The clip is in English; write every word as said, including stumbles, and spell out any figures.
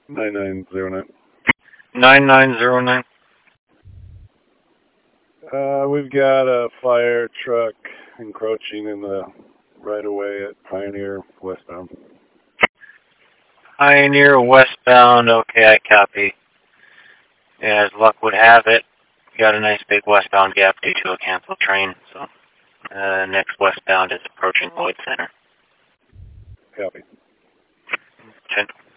nine nine zero nine. nine nine zero nine. Uh, we've got a fire truck encroaching in the right of way at Pioneer westbound. Pioneer westbound. Okay, I copy. Yeah, as luck would have it, got a nice big westbound gap due to a canceled train. So uh, next westbound is approaching Lloyd Center. Copy. ten